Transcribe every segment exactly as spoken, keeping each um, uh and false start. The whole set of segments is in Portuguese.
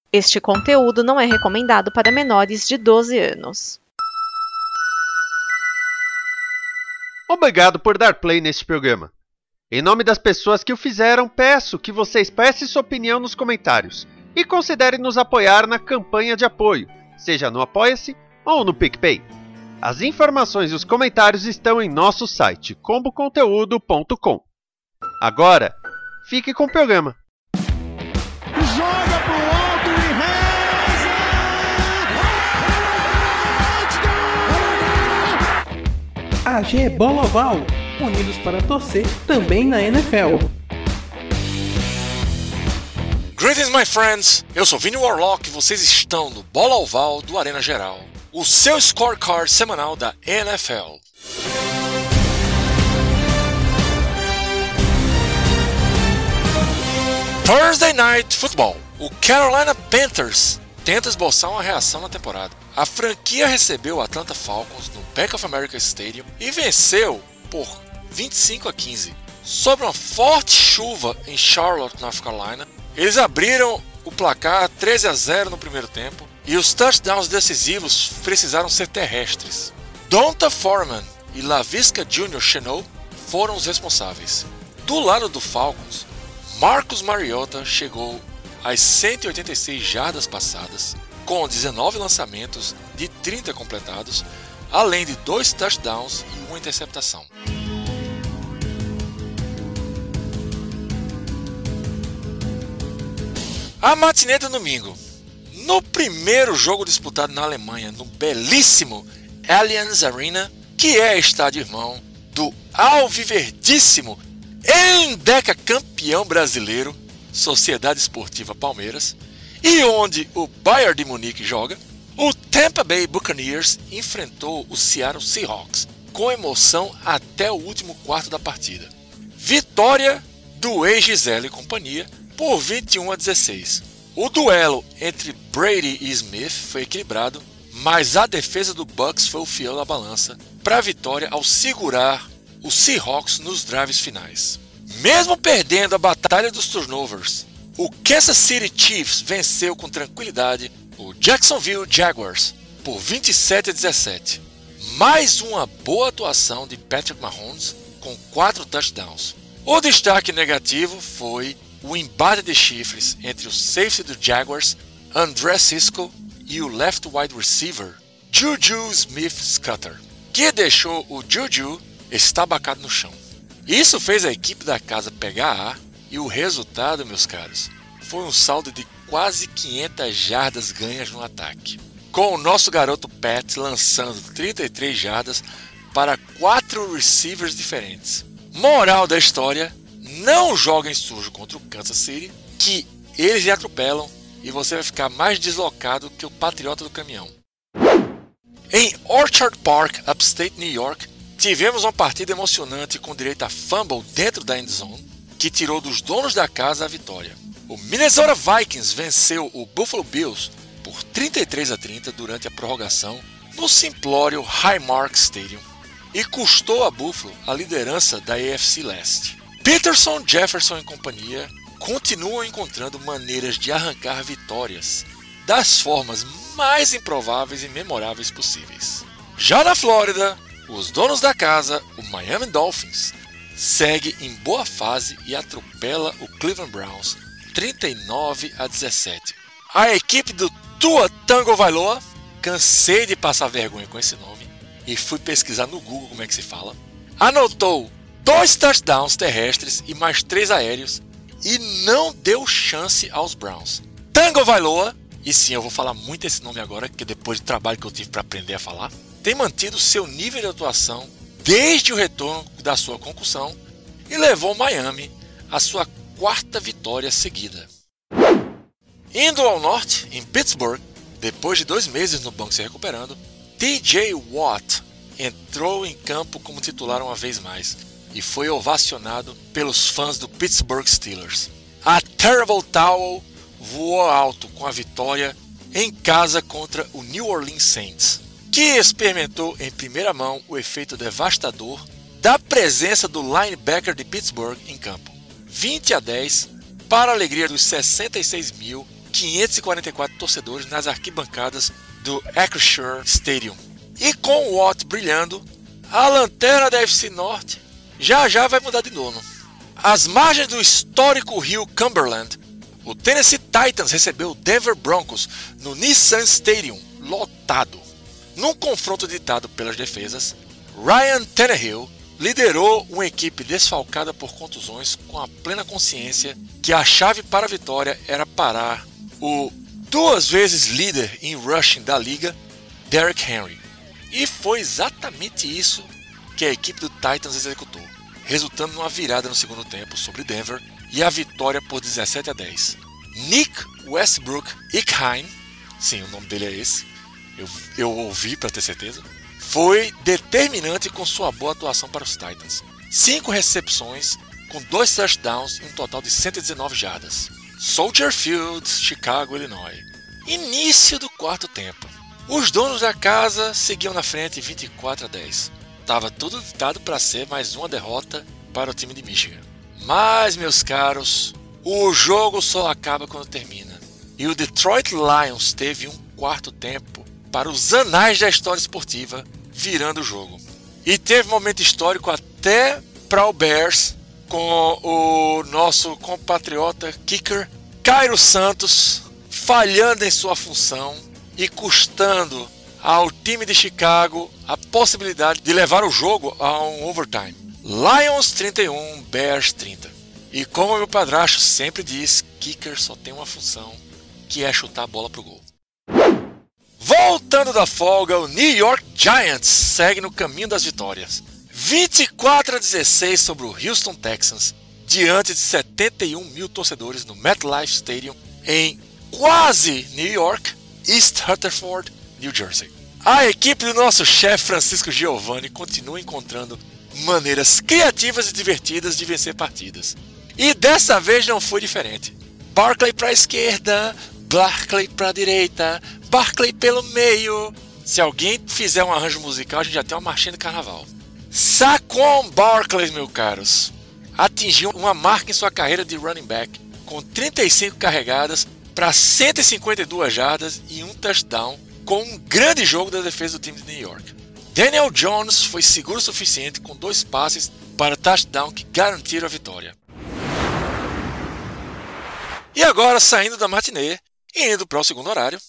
Este conteúdo não é recomendado para menores de doze anos. Obrigado por dar play neste programa. Em nome das pessoas que o fizeram, peço que você expresse sua opinião nos comentários e considere nos apoiar na campanha de apoio, seja no Apoia-se ou no PicPay. As informações e os comentários estão em nosso site combo conteúdo ponto com. Agora, fique com o programa. Joga pro alto e reza! A G Bola Oval, unidos para torcer também na N F L. Greetings, my friends! Eu sou Vini Warlock e vocês estão no Bola Oval do Arena Geral, o seu scorecard semanal da N F L. Thursday Night Football. O Carolina Panthers tenta esboçar uma reação na temporada. A franquia recebeu o Atlanta Falcons no Bank of America Stadium e venceu por vinte e cinco a quinze. Sob uma forte chuva em Charlotte, North Carolina, eles abriram o placar treze a zero no primeiro tempo e os touchdowns decisivos precisaram ser terrestres. Donta Foreman e Laviska Júnior Shenault foram os responsáveis. Do lado do Falcons, Marcus Mariota chegou às cento e oitenta e seis jardas passadas, com dezenove lançamentos de trinta completados, além de dois touchdowns e uma interceptação. A matinê do domingo. No primeiro jogo disputado na Alemanha, no belíssimo Allianz Arena, que é estádio irmão do alviverdíssimo endecacampeão brasileiro, Sociedade Esportiva Palmeiras, e onde o Bayern de Munique joga, o Tampa Bay Buccaneers enfrentou o Seattle Seahawks com emoção até o último quarto da partida. Vitória do ex-Gisele e companhia por vinte e um a dezesseis. O duelo entre Brady e Smith foi equilibrado, mas a defesa do Bucs foi o fiel da balança para a vitória ao segurar os Seahawks nos drives finais. Mesmo perdendo a batalha dos turnovers, o Kansas City Chiefs venceu com tranquilidade o Jacksonville Jaguars por vinte e sete a dezessete. Mais uma boa atuação de Patrick Mahomes com quatro touchdowns. O destaque negativo foi o embate de chifres entre o safety do Jaguars, André Cisco, e o left wide receiver, Juju Smith-Schuster, que deixou o Juju estabacado no chão. Isso fez a equipe da casa pegar ar e o resultado, meus caros, foi um saldo de quase quinhentas jardas ganhas no ataque, com o nosso garoto Pat lançando trinta e três jardas para quatro receivers diferentes. Moral da história: não joguem sujo contra o Kansas City, que eles lhe atropelam e você vai ficar mais deslocado que o patriota do caminhão. Em Orchard Park, upstate New York, tivemos uma partida emocionante com direito a fumble dentro da endzone, que tirou dos donos da casa a vitória. O Minnesota Vikings venceu o Buffalo Bills por trinta e três a trinta durante a prorrogação no simplório Highmark Stadium e custou a Buffalo a liderança da A F C Leste. Peterson, Jefferson e companhia continuam encontrando maneiras de arrancar vitórias das formas mais improváveis e memoráveis possíveis. Já na Flórida, os donos da casa, o Miami Dolphins, segue em boa fase e atropela o Cleveland Browns trinta e nove a dezessete. A equipe do Tua Tagovailoa, cansei de passar vergonha com esse nome e fui pesquisar no Google como é que se fala, anotou dois touchdowns terrestres e mais três aéreos e não deu chance aos Browns. Tagovailoa, e sim, eu vou falar muito esse nome agora, que depois do trabalho que eu tive para aprender a falar, tem mantido seu nível de atuação desde o retorno da sua concussão e levou Miami à sua quarta vitória seguida. Indo ao norte, em Pittsburgh, depois de dois meses no banco se recuperando, T J Watt entrou em campo como titular uma vez mais e foi ovacionado pelos fãs do Pittsburgh Steelers. A Terrible Towel voou alto com a vitória em casa contra o New Orleans Saints, que experimentou em primeira mão o efeito devastador da presença do linebacker de Pittsburgh em campo. vinte a dez para a alegria dos sessenta e seis mil quinhentos e quarenta e quatro torcedores nas arquibancadas do Acrisure Stadium. E com o Watt brilhando, a lanterna da A F C Norte já já vai mudar de dono. Às margens do histórico rio Cumberland, o Tennessee Titans recebeu o Denver Broncos no Nissan Stadium, lotado. Num confronto ditado pelas defesas, Ryan Tannehill liderou uma equipe desfalcada por contusões com a plena consciência que a chave para a vitória era parar o duas vezes líder em rushing da liga, Derrick Henry. E foi exatamente isso que a equipe do Titans executou, resultando numa virada no segundo tempo sobre Denver e a vitória por dezessete a dez. Nick Westbrook Ickheim, sim, o nome dele é esse, eu, eu ouvi para ter certeza, foi determinante com sua boa atuação para os Titans. Cinco recepções, com dois touchdowns e um total de cento e dezenove jardas. Soldier Field, Chicago, Illinois. Início do quarto tempo. Os donos da casa seguiam na frente vinte e quatro a dez. Estava tudo ditado para ser mais uma derrota para o time de Michigan. Mas, meus caros, o jogo só acaba quando termina. E o Detroit Lions teve um quarto tempo para os anais da história esportiva, virando o jogo. E teve um momento histórico até para o Bears, com o nosso compatriota kicker Cairo Santos falhando em sua função e custando ao time de Chicago a possibilidade de levar o jogo a um overtime. Lions trinta e um, Bears trinta. E como meu padrasto sempre diz, kicker só tem uma função, que é chutar a bola pro gol. Voltando da folga, o New York Giants segue no caminho das vitórias. vinte e quatro a dezesseis sobre o Houston Texans, diante de setenta e um mil torcedores no MetLife Stadium em quase New York, East Rutherford, New Jersey. A equipe do nosso chefe Francisco Giovanni continua encontrando maneiras criativas e divertidas de vencer partidas. E dessa vez não foi diferente. Barkley para a esquerda, Barkley para a direita, Barkley pelo meio. Se alguém fizer um arranjo musical, a gente já tem uma marchinha de carnaval. Saquon Barkley, meus caros, atingiu uma marca em sua carreira de running back, com trinta e cinco carregadas para cento e cinquenta e duas jardas e um touchdown, com um grande jogo da defesa do time de New York. Daniel Jones foi seguro o suficiente com dois passes para touchdown que garantiram a vitória. E agora, saindo da matinê e indo para o segundo horário,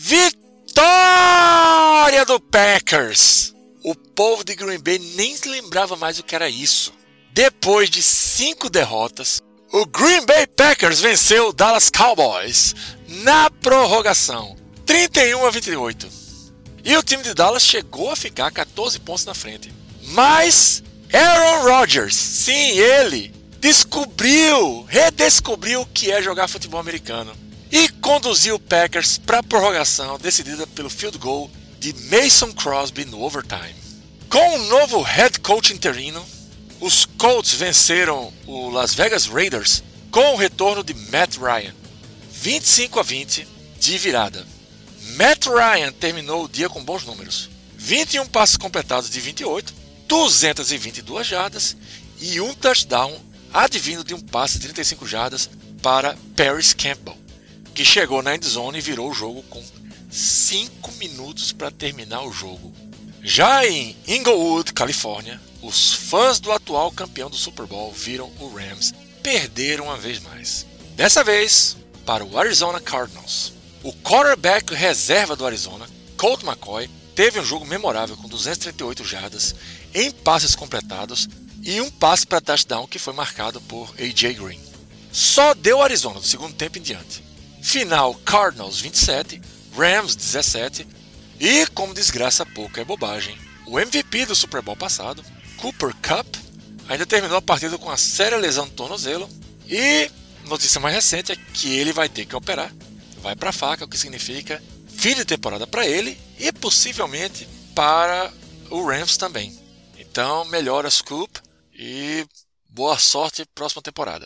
vitória do Packers! O povo de Green Bay nem se lembrava mais o que era isso. Depois de cinco derrotas, o Green Bay Packers venceu o Dallas Cowboys na prorrogação, trinta e um a vinte e oito. E o time de Dallas chegou a ficar quatorze pontos na frente. Mas Aaron Rodgers, sim, ele, descobriu, redescobriu o que é jogar futebol americano e conduziu o Packers para a prorrogação decidida pelo field goal de Mason Crosby no overtime. Com um novo head coach interino, os Colts venceram o Las Vegas Raiders com o retorno de Matt Ryan, vinte e cinco a vinte de virada. Matt Ryan terminou o dia com bons números, vinte e um passes completados de vinte e oito, duzentas e vinte e duas jardas e um touchdown advindo de um passe de trinta e cinco jardas para Paris Campbell, que chegou na endzone e virou o jogo com cinco minutos para terminar o jogo. Já em Inglewood, Califórnia, os fãs do atual campeão do Super Bowl viram o Rams perder uma vez mais. Dessa vez, para o Arizona Cardinals. O quarterback reserva do Arizona, Colt McCoy, teve um jogo memorável com duzentas e trinta e oito jardas em passes completados e um passe para touchdown que foi marcado por A J Green. Só deu Arizona do segundo tempo em diante. Final Cardinals vinte e sete, Rams dezessete e, como desgraça pouca é bobagem, o M V P do Super Bowl passado, Cooper Kupp, ainda terminou a partida com uma séria lesão no tornozelo e notícia mais recente é que ele vai ter que operar, vai para a faca, o que significa fim de temporada para ele e possivelmente para o Rams também. Então melhoras Kupp e boa sorte próxima temporada.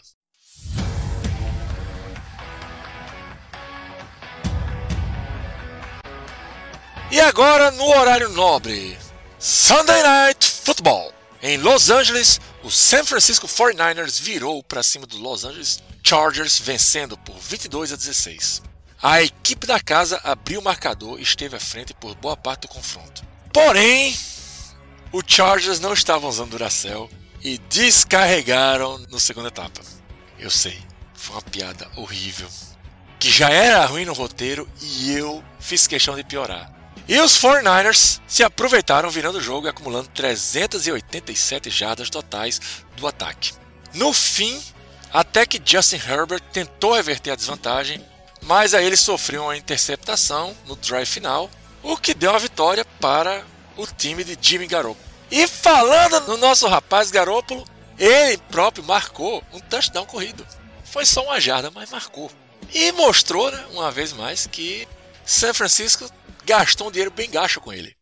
E agora no horário nobre, Sunday Night Football. Em Los Angeles, o San Francisco forty-niners virou para cima do Los Angeles Chargers, vencendo por vinte e dois a dezesseis. a equipe da casa abriu o marcador e esteve à frente por boa parte do confronto. Porém, os Chargers não estavam usando Duracell e descarregaram na segunda etapa. Eu sei, foi uma piada horrível, que já era ruim no roteiro e eu fiz questão de piorar. E os quarenta e nine ers se aproveitaram virando o jogo e acumulando trezentas e oitenta e sete jardas totais do ataque. No fim, até que Justin Herbert tentou reverter a desvantagem, mas aí ele sofreu uma interceptação no drive final, o que deu a vitória para o time de Jimmy Garoppolo. E falando no nosso rapaz Garoppolo, ele próprio marcou um touchdown corrido. Foi só uma jarda, mas marcou. E mostrou, né, uma vez mais, que San Francisco gastou um dinheiro bem gasto com ele.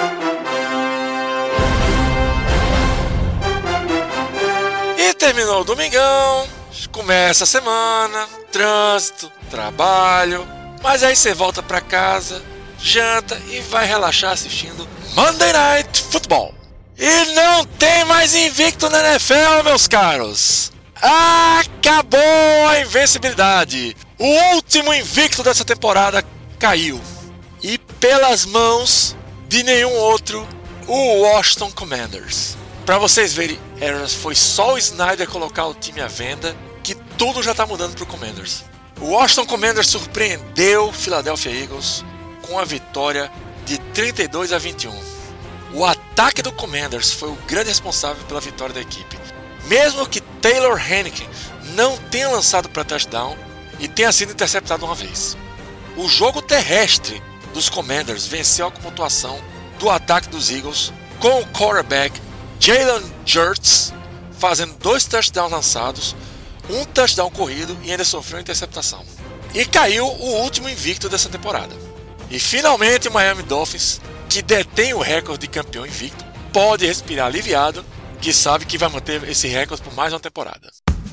E terminou o domingão, começa a semana, trânsito, trabalho, mas aí você volta pra casa, janta e vai relaxar assistindo Monday Night Football. E não tem mais invicto na N F L, meus caros. Acabou a invencibilidade. O último invicto dessa temporada caiu. E pelas mãos de nenhum outro, o Washington Commanders. Para vocês verem, foi só o Snyder colocar o time à venda que tudo já está mudando para o Commanders. O Washington Commanders surpreendeu o Philadelphia Eagles com a vitória de trinta e dois a vinte e um. O ataque do Commanders foi o grande responsável pela vitória da equipe. Mesmo que Taylor Heinicke não tenha lançado para touchdown e tenha sido interceptado uma vez. O jogo terrestre dos Commanders venceu a pontuação do ataque dos Eagles com o quarterback Jalen Hurts fazendo dois touchdowns lançados, um touchdown corrido e ainda sofreu interceptação. E caiu o último invicto dessa temporada. E finalmente o Miami Dolphins, que detém o recorde de campeão invicto, pode respirar aliviado, que sabe que vai manter esse recorde por mais uma temporada.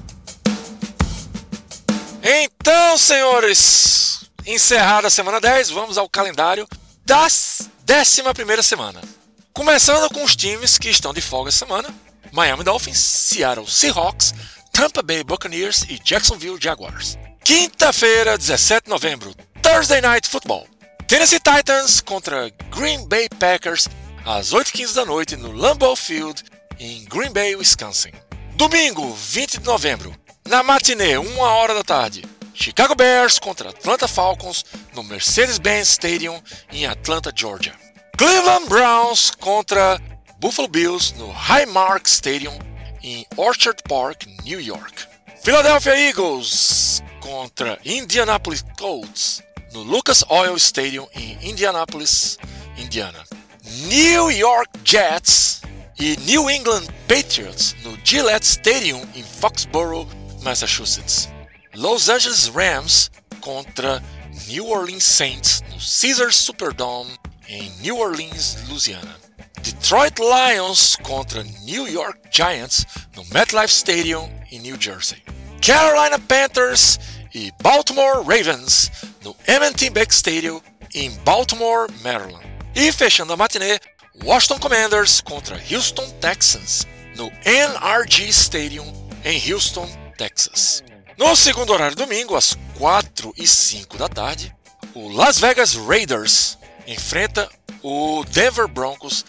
Então, senhores, encerrada a semana dez, vamos ao calendário da décima primeira semana. Começando com os times que estão de folga essa semana: Miami Dolphins, Seattle Seahawks, Tampa Bay Buccaneers e Jacksonville Jaguars. Quinta-feira, dezessete de novembro, Thursday Night Football. Tennessee Titans contra Green Bay Packers às oito e quinze da noite no Lambeau Field em Green Bay, Wisconsin. Domingo, vinte de novembro, na matinê, uma hora da tarde, Chicago Bears contra Atlanta Falcons no Mercedes-Benz Stadium em Atlanta, Georgia. Cleveland Browns contra Buffalo Bills no Highmark Stadium em Orchard Park, New York. Philadelphia Eagles contra Indianapolis Colts no Lucas Oil Stadium em Indianapolis, Indiana. New York Jets e New England Patriots no Gillette Stadium em Foxborough, Massachusetts. Los Angeles Rams contra New Orleans Saints no Caesars Superdome em New Orleans, Louisiana. Detroit Lions contra New York Giants no MetLife Stadium em New Jersey. Carolina Panthers e Baltimore Ravens no M and T Bank Stadium em Baltimore, Maryland. E fechando a matinê, Washington Commanders contra Houston Texans no N R G Stadium em Houston, Texas. No segundo horário domingo, às quatro e cinco da tarde, o Las Vegas Raiders enfrenta o Denver Broncos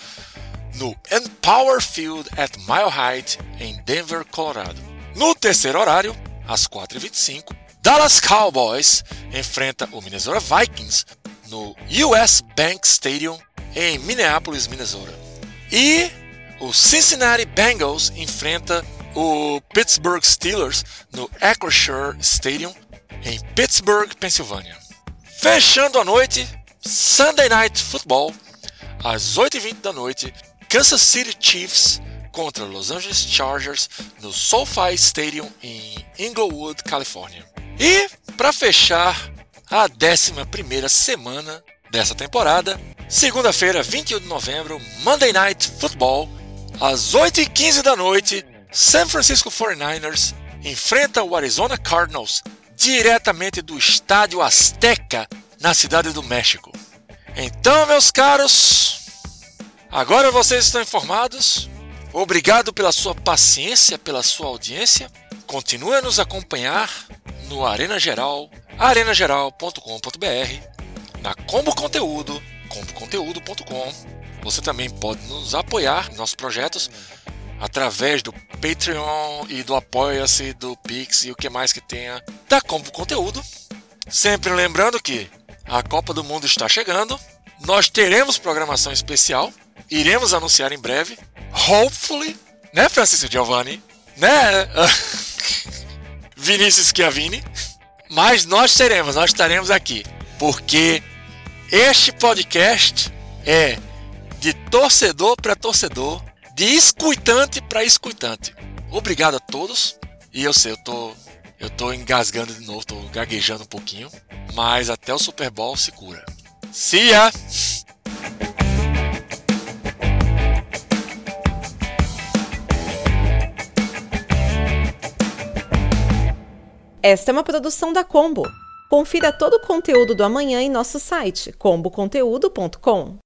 no Empower Field at Mile High em Denver, Colorado. No terceiro horário, às quatro e vinte e cinco, Dallas Cowboys enfrenta o Minnesota Vikings no U S Bank Stadium em Minneapolis, Minnesota. E o Cincinnati Bengals enfrenta o Pittsburgh Steelers no Acrisure Stadium em Pittsburgh, Pensilvânia. Fechando a noite, Sunday Night Football, às oito e vinte da noite, Kansas City Chiefs contra Los Angeles Chargers no SoFi Stadium em Inglewood, Califórnia. E, para fechar a décima primeira semana dessa temporada, segunda-feira, vinte e um de novembro, Monday Night Football, às oito e quinze da noite, San Francisco quarenta e nine ers enfrenta o Arizona Cardinals diretamente do Estádio Azteca, na Cidade do México. Então, meus caros, agora vocês estão informados. Obrigado pela sua paciência, pela sua audiência. Continue a nos acompanhar no Arena Geral arena geral ponto com ponto b r, na Combo Conteúdo, combo conteúdo ponto com. Você também pode nos apoiar em nossos projetos através do Patreon e do Apoia-se, do Pix e o que mais que tenha da Combo Conteúdo. Sempre lembrando que a Copa do Mundo está chegando, nós teremos programação especial, iremos anunciar em breve, hopefully, né, Francisco Giovanni, né, Vinícius Schiavini, mas nós teremos, nós estaremos aqui, porque este podcast é de torcedor para torcedor, de escutante para escutante. Obrigado a todos. E eu sei, eu tô, eu tô engasgando de novo, tô gaguejando um pouquinho. Mas até o Super Bowl se cura. See ya! Esta é uma produção da Combo. Confira todo o conteúdo do amanhã em nosso site combo conteúdo ponto com.